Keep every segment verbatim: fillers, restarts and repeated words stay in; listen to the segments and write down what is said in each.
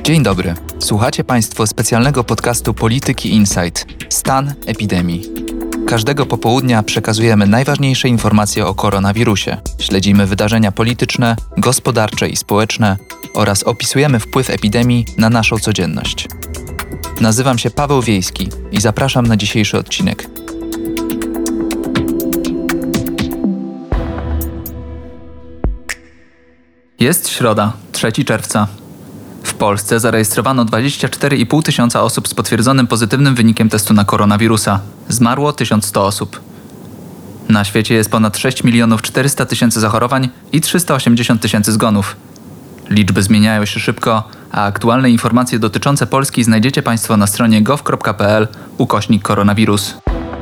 Dzień dobry. Słuchacie Państwo specjalnego podcastu Polityki Insight. Stan epidemii. Każdego popołudnia przekazujemy najważniejsze informacje o koronawirusie. Śledzimy wydarzenia polityczne, gospodarcze i społeczne oraz opisujemy wpływ epidemii na naszą codzienność. Nazywam się Paweł Wiejski i zapraszam na dzisiejszy odcinek. Jest środa, trzeciego czerwca. W Polsce zarejestrowano dwadzieścia cztery i pół tysiąca osób z potwierdzonym pozytywnym wynikiem testu na koronawirusa. Zmarło tysiąc sto osób. Na świecie jest ponad sześć milionów czterysta tysięcy zachorowań i trzysta osiemdziesiąt tysięcy zgonów. Liczby zmieniają się szybko, a aktualne informacje dotyczące Polski znajdziecie Państwo na stronie gov kropka p l ukośnik koronawirus.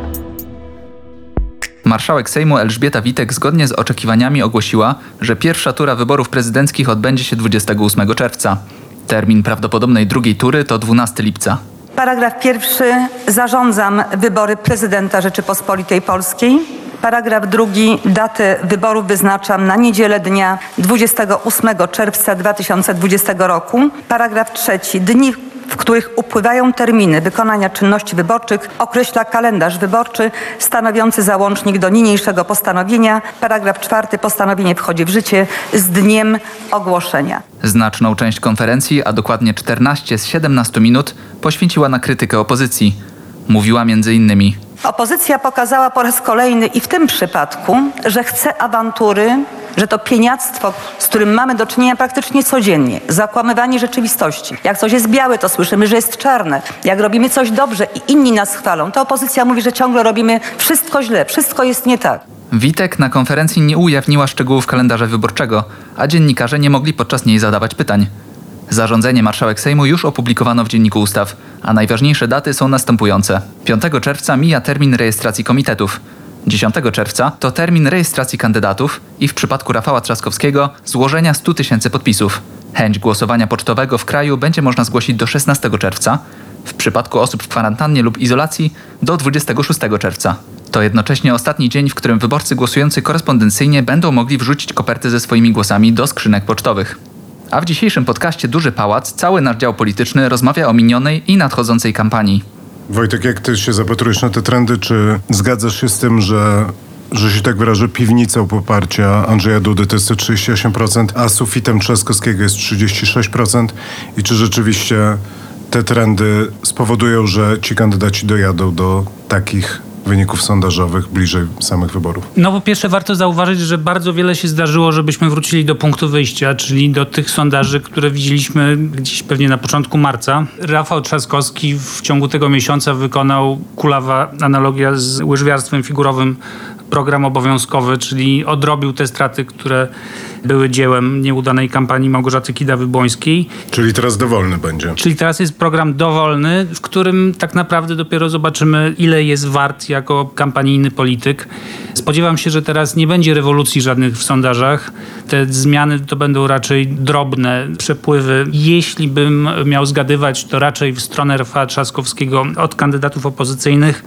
Marszałek Sejmu Elżbieta Witek zgodnie z oczekiwaniami ogłosiła, że pierwsza tura wyborów prezydenckich odbędzie się dwudziestego ósmego czerwca. Termin prawdopodobnej drugiej tury to dwunastego lipca. Paragraf pierwszy. Zarządzam wybory prezydenta Rzeczypospolitej Polskiej. Paragraf drugi. Datę wyborów wyznaczam na niedzielę dnia dwudziestego ósmego czerwca dwa tysiące dwudziestego roku. Paragraf trzeci. Dni, w których upływają terminy wykonania czynności wyborczych, określa kalendarz wyborczy stanowiący załącznik do niniejszego postanowienia. Paragraf czwarty. Postanowienie wchodzi w życie z dniem ogłoszenia. Znaczną część konferencji, a dokładnie czternaście z siedemnastu minut, poświęciła na krytykę opozycji. Mówiła między innymi: Opozycja pokazała po raz kolejny i w tym przypadku, że chce awantury, że to pieniactwo, z którym mamy do czynienia praktycznie codziennie, zakłamywanie rzeczywistości. Jak coś jest białe, to słyszymy, że jest czarne. Jak robimy coś dobrze i inni nas chwalą, to opozycja mówi, że ciągle robimy wszystko źle, wszystko jest nie tak. Witek na konferencji nie ujawniła szczegółów kalendarza wyborczego, a dziennikarze nie mogli podczas niej zadawać pytań. Zarządzenie marszałek Sejmu już opublikowano w Dzienniku Ustaw, a najważniejsze daty są następujące. piątego czerwca mija termin rejestracji komitetów. dziesiątego czerwca to termin rejestracji kandydatów i w przypadku Rafała Trzaskowskiego złożenia stu tysięcy podpisów. Chęć głosowania pocztowego w kraju będzie można zgłosić do szesnastego czerwca, w przypadku osób w kwarantannie lub izolacji do dwudziestego szóstego czerwca. To jednocześnie ostatni dzień, w którym wyborcy głosujący korespondencyjnie będą mogli wrzucić koperty ze swoimi głosami do skrzynek pocztowych. A w dzisiejszym podcaście Duży Pałac cały nasz dział polityczny rozmawia o minionej i nadchodzącej kampanii. Wojtek, jak ty się zapatrujesz na te trendy, czy zgadzasz się z tym, że, że się tak wyrażę, piwnicą poparcia Andrzeja Dudy to jest trzydzieści osiem procent, a sufitem Trzaskowskiego jest trzydzieści sześć procent i czy rzeczywiście te trendy spowodują, że ci kandydaci dojadą do takich wyników sondażowych bliżej samych wyborów? No po pierwsze warto zauważyć, że bardzo wiele się zdarzyło, żebyśmy wrócili do punktu wyjścia, czyli do tych sondaży, które widzieliśmy gdzieś pewnie na początku marca. Rafał Trzaskowski w ciągu tego miesiąca wykonał, kulawa analogia z łyżwiarstwem figurowym, program obowiązkowy, czyli odrobił te straty, które były dziełem nieudanej kampanii Małgorzaty Kidawy-Błońskiej. Czyli teraz dowolny będzie. Czyli teraz jest program dowolny, w którym tak naprawdę dopiero zobaczymy, ile jest wart jako kampanijny polityk. Spodziewam się, że teraz nie będzie rewolucji żadnych w sondażach. Te zmiany to będą raczej drobne przepływy. Jeśli bym miał zgadywać, to raczej w stronę Rafała Trzaskowskiego od kandydatów opozycyjnych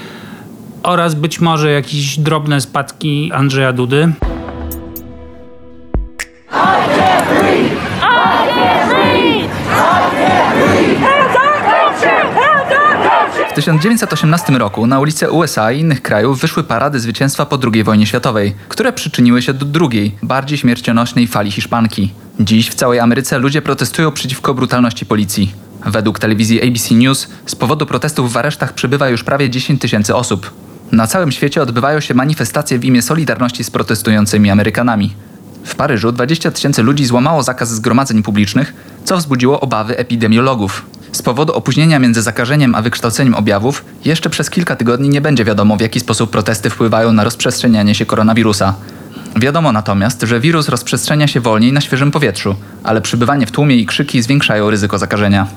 oraz być może jakieś drobne spadki Andrzeja Dudy. W tysiąc dziewięćset osiemnastym roku na ulice U S A i innych krajów wyszły parady zwycięstwa po drugiej wojnie światowej, które przyczyniły się do drugiej, bardziej śmiercionośnej fali hiszpanki. Dziś w całej Ameryce ludzie protestują przeciwko brutalności policji. Według telewizji A B C News z powodu protestów w aresztach przybywa już prawie dziesięć tysięcy osób. Na całym świecie odbywają się manifestacje w imię solidarności z protestującymi Amerykanami. W Paryżu dwadzieścia tysięcy ludzi złamało zakaz zgromadzeń publicznych, co wzbudziło obawy epidemiologów. Z powodu opóźnienia między zakażeniem a wykształceniem objawów jeszcze przez kilka tygodni nie będzie wiadomo, w jaki sposób protesty wpływają na rozprzestrzenianie się koronawirusa. Wiadomo natomiast, że wirus rozprzestrzenia się wolniej na świeżym powietrzu, ale przybywanie w tłumie i krzyki zwiększają ryzyko zakażenia.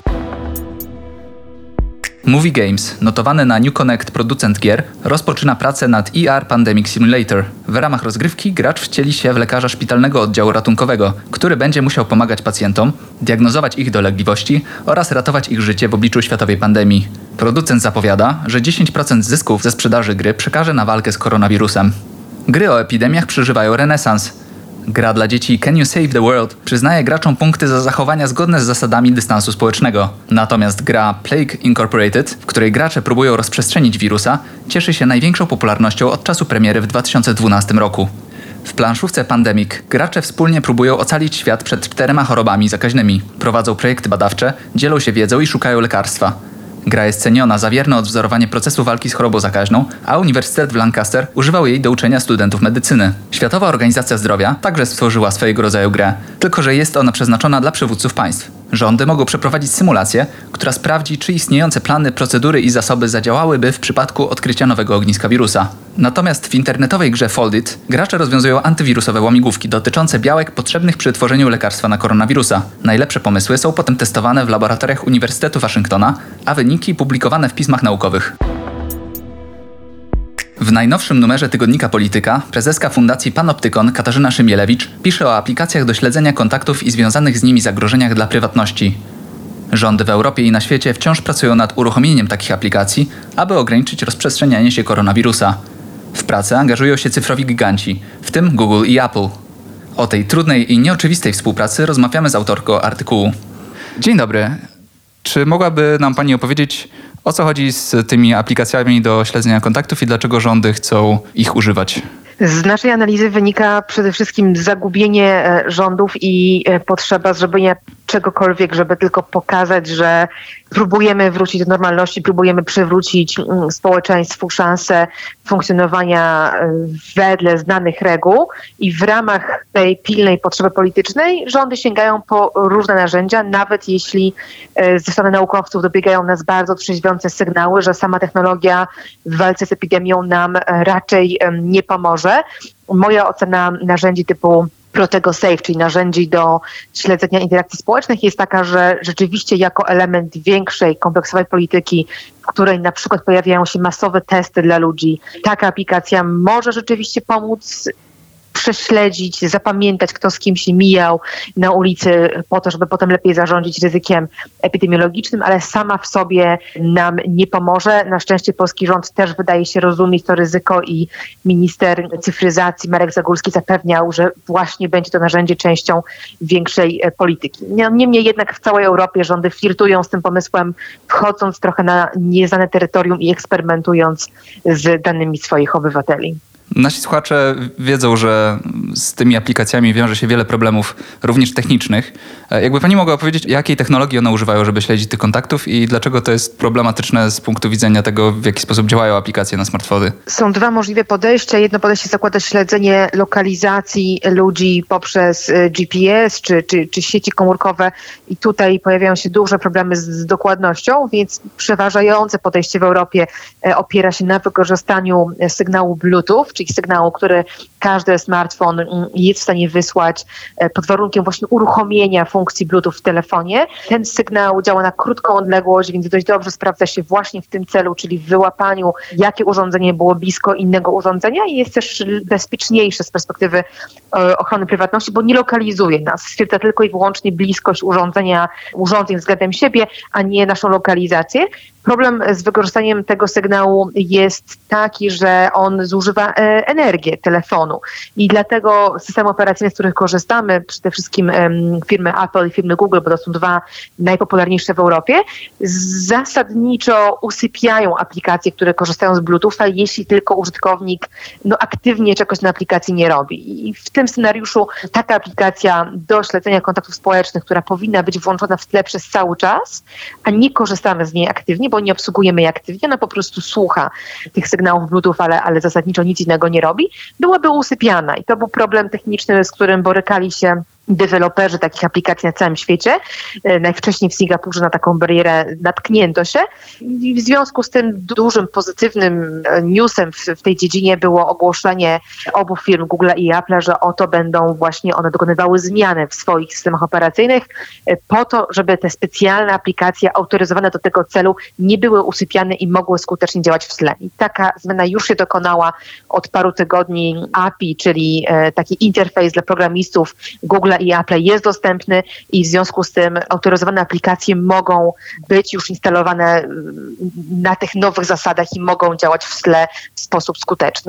Movie Games, notowany na New Connect producent gier, rozpoczyna pracę nad E R Pandemic Simulator. W ramach rozgrywki gracz wcieli się w lekarza szpitalnego oddziału ratunkowego, który będzie musiał pomagać pacjentom, diagnozować ich dolegliwości oraz ratować ich życie w obliczu światowej pandemii. Producent zapowiada, że dziesięć procent zysków ze sprzedaży gry przekaże na walkę z koronawirusem. Gry o epidemiach przeżywają renesans. Gra dla dzieci Can You Save the World przyznaje graczom punkty za zachowania zgodne z zasadami dystansu społecznego. Natomiast gra Plague Incorporated, w której gracze próbują rozprzestrzenić wirusa, cieszy się największą popularnością od czasu premiery w dwa tysiące dwunastym roku. W planszówce Pandemic gracze wspólnie próbują ocalić świat przed czterema chorobami zakaźnymi. Prowadzą projekty badawcze, dzielą się wiedzą i szukają lekarstwa. Gra jest ceniona za wierne odwzorowanie procesu walki z chorobą zakaźną, a Uniwersytet w Lancaster używał jej do uczenia studentów medycyny. Światowa Organizacja Zdrowia także stworzyła swojego rodzaju grę, tylko że jest ona przeznaczona dla przywódców państw. Rządy mogą przeprowadzić symulację, która sprawdzi, czy istniejące plany, procedury i zasoby zadziałałyby w przypadku odkrycia nowego ogniska wirusa. Natomiast w internetowej grze Foldit gracze rozwiązują antywirusowe łamigłówki dotyczące białek potrzebnych przy tworzeniu lekarstwa na koronawirusa. Najlepsze pomysły są potem testowane w laboratoriach Uniwersytetu Waszyngtona, a wyniki publikowane w pismach naukowych. W najnowszym numerze tygodnika Polityka prezeska Fundacji Panoptykon Katarzyna Szymielewicz pisze o aplikacjach do śledzenia kontaktów i związanych z nimi zagrożeniach dla prywatności. Rządy w Europie i na świecie wciąż pracują nad uruchomieniem takich aplikacji, aby ograniczyć rozprzestrzenianie się koronawirusa. W pracę angażują się cyfrowi giganci, w tym Google i Apple. O tej trudnej i nieoczywistej współpracy rozmawiamy z autorką artykułu. Dzień dobry. Czy mogłaby nam Pani opowiedzieć, o co chodzi z tymi aplikacjami do śledzenia kontaktów i dlaczego rządy chcą ich używać? Z naszej analizy wynika przede wszystkim zagubienie rządów i potrzeba zrobienia czegokolwiek, żeby tylko pokazać, że próbujemy wrócić do normalności, próbujemy przywrócić społeczeństwu szansę funkcjonowania wedle znanych reguł i w ramach tej pilnej potrzeby politycznej rządy sięgają po różne narzędzia, nawet jeśli ze strony naukowców dobiegają nas bardzo trzeźwiące sygnały, że sama technologia w walce z epidemią nam raczej nie pomoże. Moja ocena narzędzi typu Protego Safe, czyli narzędzi do śledzenia interakcji społecznych, jest taka, że rzeczywiście jako element większej, kompleksowej polityki, w której na przykład pojawiają się masowe testy dla ludzi, taka aplikacja może rzeczywiście pomóc prześledzić, zapamiętać, kto z kim się mijał na ulicy po to, żeby potem lepiej zarządzić ryzykiem epidemiologicznym, ale sama w sobie nam nie pomoże. Na szczęście polski rząd też wydaje się rozumieć to ryzyko i minister cyfryzacji Marek Zagórski zapewniał, że właśnie będzie to narzędzie częścią większej polityki. Niemniej jednak w całej Europie rządy flirtują z tym pomysłem, wchodząc trochę na nieznane terytorium i eksperymentując z danymi swoich obywateli. Nasi słuchacze wiedzą, że z tymi aplikacjami wiąże się wiele problemów, również technicznych. Jakby Pani mogła powiedzieć, jakiej technologii one używają, żeby śledzić tych kontaktów i dlaczego to jest problematyczne z punktu widzenia tego, w jaki sposób działają aplikacje na smartfony? Są dwa możliwe podejścia. Jedno podejście zakłada śledzenie lokalizacji ludzi poprzez G P S czy, czy, czy sieci komórkowe i tutaj pojawiają się duże problemy z, z dokładnością, więc przeważające podejście w Europie opiera się na wykorzystaniu sygnału Bluetooth, czyli sygnału, który każdy smartfon jest w stanie wysłać pod warunkiem właśnie uruchomienia funkcji Bluetooth w telefonie. Ten sygnał działa na krótką odległość, więc dość dobrze sprawdza się właśnie w tym celu, czyli w wyłapaniu, jakie urządzenie było blisko innego urządzenia i jest też bezpieczniejsze z perspektywy ochrony prywatności, bo nie lokalizuje nas. Stwierdza tylko i wyłącznie bliskość urządzenia, urządzeń względem siebie, a nie naszą lokalizację. Problem z wykorzystaniem tego sygnału jest taki, że on zużywa energię telefonu i dlatego systemy operacyjne, z których korzystamy, przede wszystkim firmy Apple i firmy Google, bo to są dwa najpopularniejsze w Europie, zasadniczo usypiają aplikacje, które korzystają z Bluetootha, jeśli tylko użytkownik no, aktywnie czegoś na aplikacji nie robi. I w tym scenariuszu taka aplikacja do śledzenia kontaktów społecznych, która powinna być włączona w tle przez cały czas, a nie korzystamy z niej aktywnie, bo nie obsługujemy jej aktywnie, ona po prostu słucha tych sygnałów Bluetooth, ale, ale zasadniczo nic innego nie robi, byłaby usypiana. I to był problem techniczny, z którym borykali się deweloperzy takich aplikacji na całym świecie. Najwcześniej w Singapurze na taką barierę natknięto się. I w związku z tym dużym pozytywnym newsem w, w tej dziedzinie było ogłoszenie obu firm Google i Apple, że oto będą właśnie one dokonywały zmiany w swoich systemach operacyjnych po to, żeby te specjalne aplikacje autoryzowane do tego celu nie były usypiane i mogły skutecznie działać w tle. I taka zmiana już się dokonała od paru tygodni. A P I, czyli taki interfejs dla programistów Google i Apple jest dostępny i w związku z tym autoryzowane aplikacje mogą być już instalowane na tych nowych zasadach i mogą działać w tle w sposób skuteczny.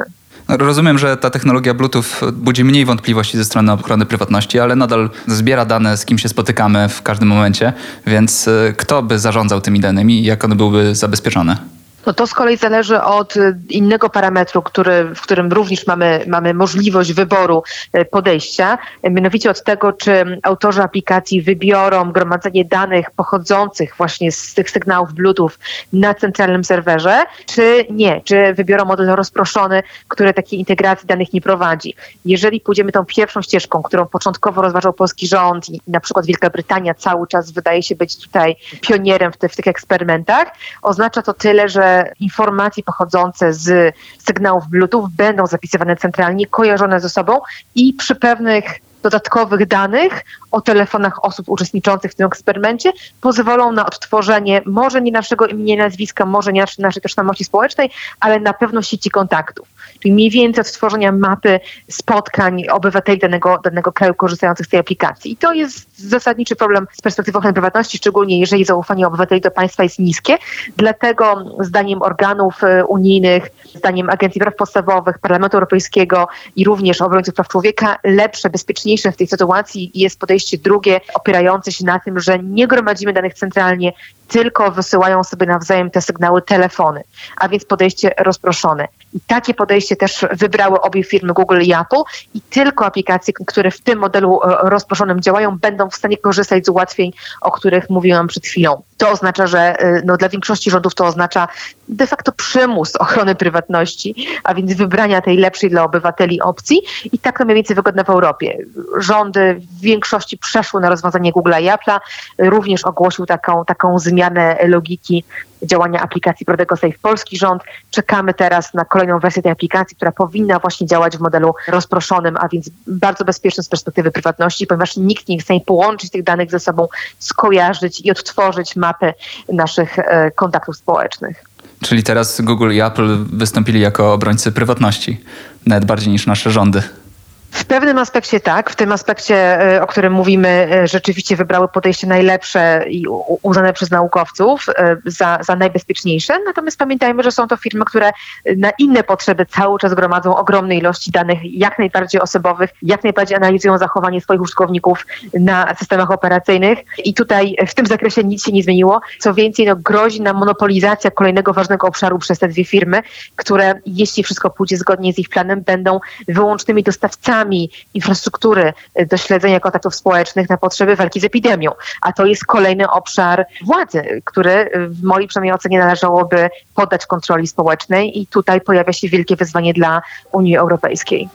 Rozumiem, że ta technologia Bluetooth budzi mniej wątpliwości ze strony ochrony prywatności, ale nadal zbiera dane, z kim się spotykamy w każdym momencie, więc kto by zarządzał tymi danymi i jak one byłyby zabezpieczone? No to z kolei zależy od innego parametru, który, w którym również mamy, mamy możliwość wyboru podejścia, mianowicie od tego, czy autorzy aplikacji wybiorą gromadzenie danych pochodzących właśnie z tych sygnałów Bluetooth na centralnym serwerze, czy nie, czy wybiorą model rozproszony, który takiej integracji danych nie prowadzi. Jeżeli pójdziemy tą pierwszą ścieżką, którą początkowo rozważał polski rząd i na przykład Wielka Brytania cały czas wydaje się być tutaj pionierem w, te, w tych eksperymentach, oznacza to tyle, że informacje pochodzące z sygnałów Bluetooth będą zapisywane centralnie, kojarzone ze sobą i przy pewnych dodatkowych danych o telefonach osób uczestniczących w tym eksperymencie pozwolą na odtworzenie może nie naszego imienia, nazwiska, może nie naszej tożsamości społecznej, ale na pewno sieci kontaktów. Czyli mniej więcej odtworzenia mapy spotkań obywateli danego, danego kraju korzystających z tej aplikacji. I to jest zasadniczy problem z perspektywy ochrony prywatności, szczególnie jeżeli zaufanie obywateli do państwa jest niskie. Dlatego zdaniem organów unijnych, zdaniem Agencji Praw Podstawowych, Parlamentu Europejskiego i również obrońców praw człowieka lepsze, bezpieczniejsze w tej sytuacji jest podejście drugie, opierające się na tym, że nie gromadzimy danych centralnie, tylko wysyłają sobie nawzajem te sygnały telefony, a więc podejście rozproszone. I takie podejście też wybrały obie firmy Google i Apple i tylko aplikacje, które w tym modelu rozproszonym działają, będą w stanie korzystać z ułatwień, o których mówiłam przed chwilą. To oznacza, że no, dla większości rządów to oznacza de facto przymus ochrony prywatności, a więc wybrania tej lepszej dla obywateli opcji i tak to mniej więcej wygodne w Europie. Rządy w większości przeszły na rozwiązanie Google'a i Apple'a, również ogłosił taką, taką zmianę logiki działania aplikacji Prodego Safe polski rząd. Czekamy teraz na kolejną wersję tej aplikacji, która powinna właśnie działać w modelu rozproszonym, a więc bardzo bezpiecznym z perspektywy prywatności, ponieważ nikt nie chce połączyć tych danych ze sobą, skojarzyć i odtworzyć mapy naszych e, kontaktów społecznych. Czyli teraz Google i Apple wystąpili jako obrońcy prywatności, nawet bardziej niż nasze rządy. W pewnym aspekcie tak, w tym aspekcie, o którym mówimy, rzeczywiście wybrały podejście najlepsze i uznane przez naukowców za, za najbezpieczniejsze. Natomiast pamiętajmy, że są to firmy, które na inne potrzeby cały czas gromadzą ogromne ilości danych, jak najbardziej osobowych, jak najbardziej analizują zachowanie swoich użytkowników na systemach operacyjnych. I tutaj w tym zakresie nic się nie zmieniło. Co więcej, no, grozi nam monopolizacja kolejnego ważnego obszaru przez te dwie firmy, które, jeśli wszystko pójdzie zgodnie z ich planem, będą wyłącznymi dostawcami infrastruktury do śledzenia kontaktów społecznych na potrzeby walki z epidemią. A to jest kolejny obszar władzy, który w mojej przynajmniej ocenie należałoby poddać kontroli społecznej i tutaj pojawia się wielkie wyzwanie dla Unii Europejskiej.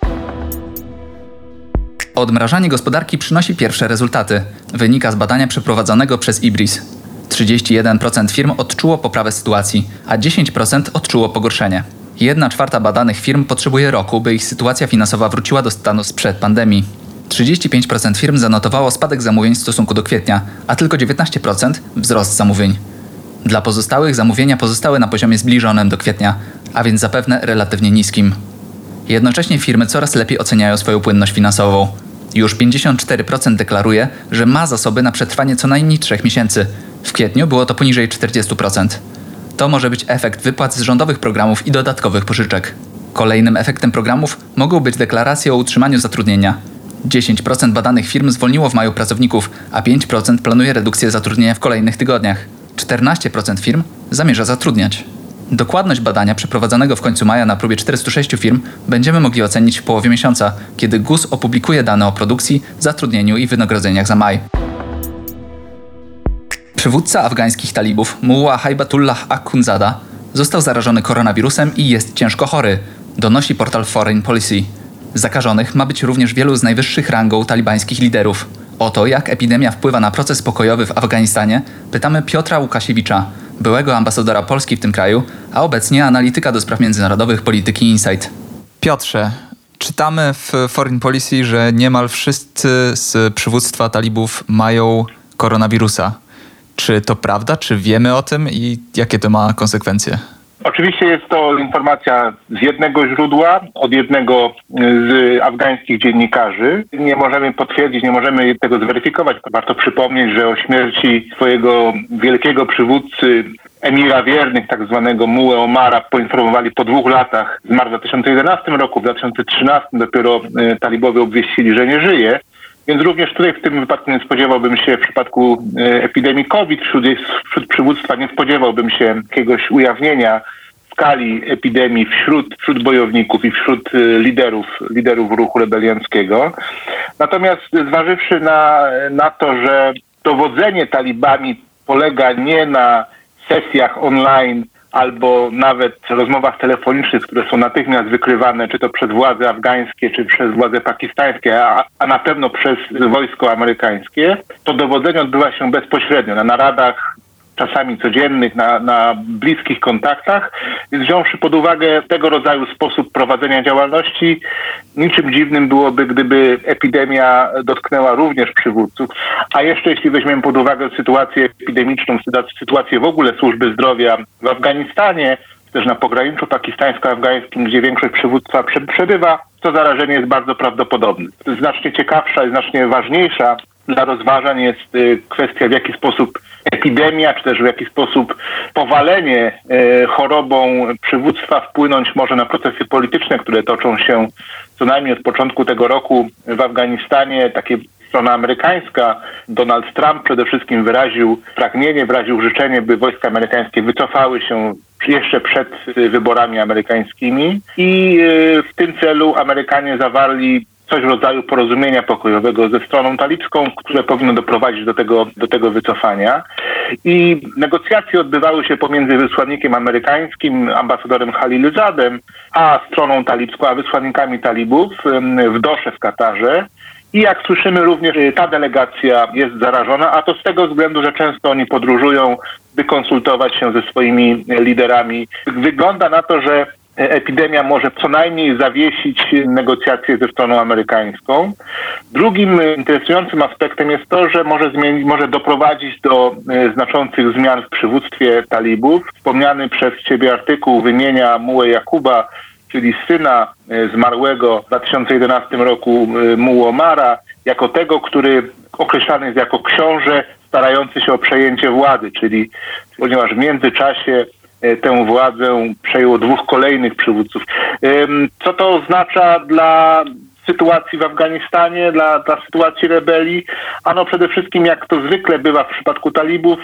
Odmrażanie gospodarki przynosi pierwsze rezultaty. Wynika z badania przeprowadzonego przez IBRIS. trzydzieści jeden procent firm odczuło poprawę sytuacji, a dziesięć procent odczuło pogorszenie. Jedna czwarta badanych firm potrzebuje roku, by ich sytuacja finansowa wróciła do stanu sprzed pandemii. trzydzieści pięć procent firm zanotowało spadek zamówień w stosunku do kwietnia, a tylko dziewiętnaście procent wzrost zamówień. Dla pozostałych zamówienia pozostały na poziomie zbliżonym do kwietnia, a więc zapewne relatywnie niskim. Jednocześnie firmy coraz lepiej oceniają swoją płynność finansową. Już pięćdziesiąt cztery procent deklaruje, że ma zasoby na przetrwanie co najmniej trzech miesięcy. W kwietniu było to poniżej czterdzieści procent. To może być efekt wypłat z rządowych programów i dodatkowych pożyczek. Kolejnym efektem programów mogą być deklaracje o utrzymaniu zatrudnienia. dziesięć procent badanych firm zwolniło w maju pracowników, a pięć procent planuje redukcję zatrudnienia w kolejnych tygodniach. czternaście procent firm zamierza zatrudniać. Dokładność badania przeprowadzonego w końcu maja na próbie czterystu sześciu firm będziemy mogli ocenić w połowie miesiąca, kiedy G U S opublikuje dane o produkcji, zatrudnieniu i wynagrodzeniach za maj. Przywódca afgańskich talibów, Mullah Haibatullah Akhundzada, został zarażony koronawirusem i jest ciężko chory, donosi portal Foreign Policy. Zakażonych ma być również wielu z najwyższych rangą talibańskich liderów. O to, jak epidemia wpływa na proces pokojowy w Afganistanie, pytamy Piotra Łukasiewicza, byłego ambasadora Polski w tym kraju, a obecnie analityka do spraw międzynarodowych Polityki Insight. Piotrze, czytamy w Foreign Policy, że niemal wszyscy z przywództwa talibów mają koronawirusa. Czy to prawda? Czy wiemy o tym i jakie to ma konsekwencje? Oczywiście jest to informacja z jednego źródła, od jednego z afgańskich dziennikarzy. Nie możemy potwierdzić, nie możemy tego zweryfikować. Warto przypomnieć, że o śmierci swojego wielkiego przywódcy, emira wiernych, tak zwanego Mułę Omara, poinformowali po dwóch latach. Zmarł w dwa tysiące jedenastym roku, w dwa tysiące trzynastym dopiero talibowie obwieścili, że nie żyje. Więc również tutaj w tym wypadku nie spodziewałbym się, w przypadku epidemii COVID wśród, wśród przywództwa nie spodziewałbym się jakiegoś ujawnienia skali epidemii wśród, wśród bojowników i wśród liderów, liderów ruchu rebelianckiego. Natomiast zważywszy na, na to, że dowodzenie talibami polega nie na sesjach online albo nawet rozmowach telefonicznych, które są natychmiast wykrywane, czy to przez władze afgańskie, czy przez władze pakistańskie, a, a na pewno przez wojsko amerykańskie, to dowodzenie odbywa się bezpośrednio na naradach, czasami codziennych, na, na bliskich kontaktach, więc wziąwszy pod uwagę tego rodzaju sposób prowadzenia działalności, niczym dziwnym byłoby, gdyby epidemia dotknęła również przywódców. A jeszcze jeśli weźmiemy pod uwagę sytuację epidemiczną, sytuację w ogóle służby zdrowia w Afganistanie, też na pograniczu pakistańsko-afgańskim, gdzie większość przywództwa przebywa, to zarażenie jest bardzo prawdopodobne. Znacznie ciekawsza i znacznie ważniejsza dla rozważań jest kwestia, w jaki sposób epidemia, czy też w jaki sposób powalenie chorobą przywództwa wpłynąć może na procesy polityczne, które toczą się co najmniej od początku tego roku w Afganistanie. Takie strona amerykańska, Donald Trump przede wszystkim wyraził pragnienie, wyraził życzenie, by wojska amerykańskie wycofały się jeszcze przed wyborami amerykańskimi i w tym celu Amerykanie zawarli coś w rodzaju porozumienia pokojowego ze stroną talibską, które powinno doprowadzić do tego, do tego wycofania. I negocjacje odbywały się pomiędzy wysłannikiem amerykańskim, ambasadorem Khalilzadem, a stroną talibską, a wysłannikami talibów w Dosze w Katarze. I jak słyszymy, również ta delegacja jest zarażona, a to z tego względu, że często oni podróżują, by konsultować się ze swoimi liderami. Wygląda na to, że epidemia może co najmniej zawiesić negocjacje ze stroną amerykańską. Drugim interesującym aspektem jest to, że może zmienić, może doprowadzić do znaczących zmian w przywództwie talibów. Wspomniany przez ciebie artykuł wymienia Mułę Jakuba, czyli syna zmarłego w dwa tysiące jedenastym roku Muły Omara, jako tego, który określany jest jako książę starający się o przejęcie władzy, czyli ponieważ w międzyczasie tę władzę przejęło dwóch kolejnych przywódców. Co to oznacza dla sytuacji w Afganistanie, dla, dla sytuacji rebelii? Ano przede wszystkim, jak to zwykle bywa w przypadku talibów,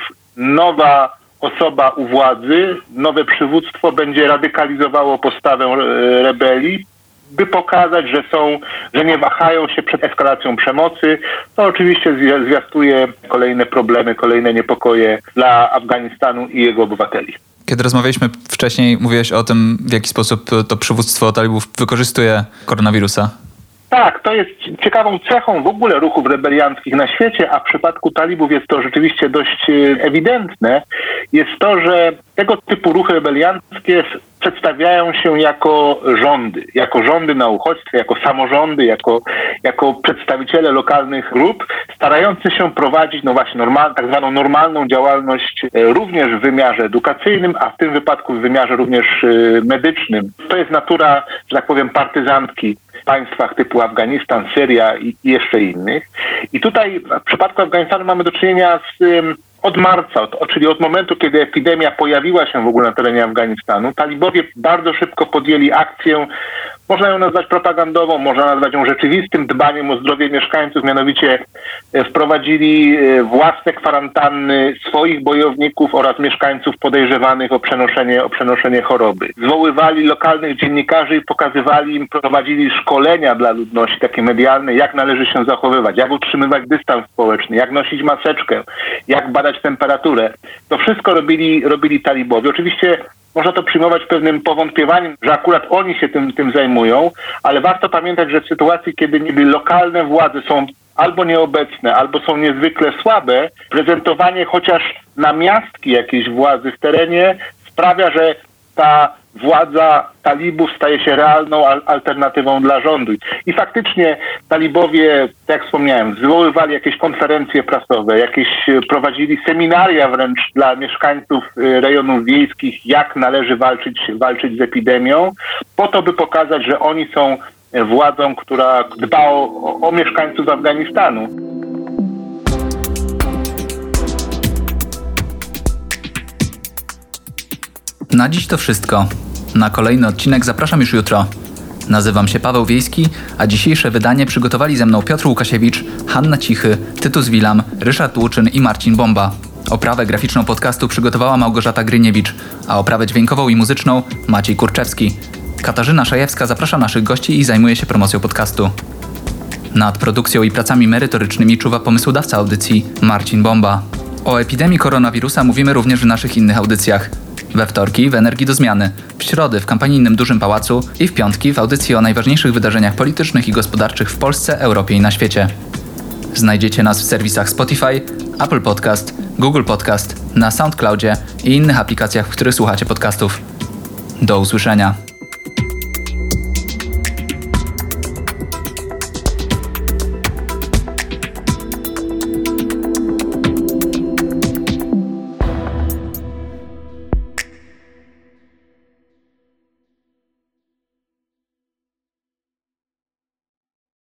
nowa osoba u władzy, nowe przywództwo będzie radykalizowało postawę rebelii, by pokazać, że są, że nie wahają się przed eskalacją przemocy. To oczywiście zwiastuje kolejne problemy, kolejne niepokoje dla Afganistanu i jego obywateli. Kiedy rozmawialiśmy wcześniej, mówiłeś o tym, w jaki sposób to przywództwo talibów wykorzystuje koronawirusa. Tak, to jest ciekawą cechą w ogóle ruchów rebelianckich na świecie, a w przypadku talibów jest to rzeczywiście dość ewidentne. Jest to, że tego typu ruchy rebelianckie przedstawiają się jako rządy, jako rządy na uchodźstwie, jako samorządy, jako, jako przedstawiciele lokalnych grup, starający się prowadzić, no właśnie, normal, tak zwaną normalną działalność również w wymiarze edukacyjnym, a w tym wypadku w wymiarze również medycznym. To jest natura, że tak powiem, partyzantki w państwach typu Afganistan, Syria i jeszcze innych. I tutaj w przypadku Afganistanu mamy do czynienia z od marca, od, czyli od momentu, kiedy epidemia pojawiła się w ogóle na terenie Afganistanu, talibowie bardzo szybko podjęli akcję, można ją nazwać propagandową, można nazwać ją rzeczywistym dbaniem o zdrowie mieszkańców, mianowicie wprowadzili własne kwarantanny swoich bojowników oraz mieszkańców podejrzewanych o przenoszenie, o przenoszenie choroby. Zwoływali lokalnych dziennikarzy i pokazywali im, prowadzili szkolenia dla ludności, takie medialne, jak należy się zachowywać, jak utrzymywać dystans społeczny, jak nosić maseczkę, jak badać temperaturę. To wszystko robili, robili talibowie. Oczywiście można to przyjmować pewnym powątpiewaniem, że akurat oni się tym, tym zajmują, ale warto pamiętać, że w sytuacji, kiedy niby lokalne władze są albo nieobecne, albo są niezwykle słabe, prezentowanie chociaż namiastki jakiejś władzy w terenie sprawia, że ta władza talibów staje się realną al- alternatywą dla rządu. I faktycznie talibowie, tak jak wspomniałem, zwoływali jakieś konferencje prasowe, jakieś prowadzili seminaria wręcz dla mieszkańców rejonów wiejskich, jak należy walczyć, walczyć z epidemią, po to, by pokazać, że oni są władzą, która dba o, o mieszkańców Afganistanu. Na dziś to wszystko. Na kolejny odcinek zapraszam już jutro. Nazywam się Paweł Wiejski, a dzisiejsze wydanie przygotowali ze mną Piotr Łukasiewicz, Hanna Cichy, Tytus Wilam, Ryszard Łuczyn i Marcin Bomba. Oprawę graficzną podcastu przygotowała Małgorzata Gryniewicz, a oprawę dźwiękową i muzyczną Maciej Kurczewski. Katarzyna Szajewska zaprasza naszych gości i zajmuje się promocją podcastu. Nad produkcją i pracami merytorycznymi czuwa pomysłodawca audycji Marcin Bomba. O epidemii koronawirusa mówimy również w naszych innych audycjach. We wtorki w Energii do Zmiany, w środy w kampanijnym Dużym Pałacu i w piątki w audycji o najważniejszych wydarzeniach politycznych i gospodarczych w Polsce, Europie i na świecie. Znajdziecie nas w serwisach Spotify, Apple Podcast, Google Podcast, na SoundCloudzie i innych aplikacjach, w których słuchacie podcastów. Do usłyszenia.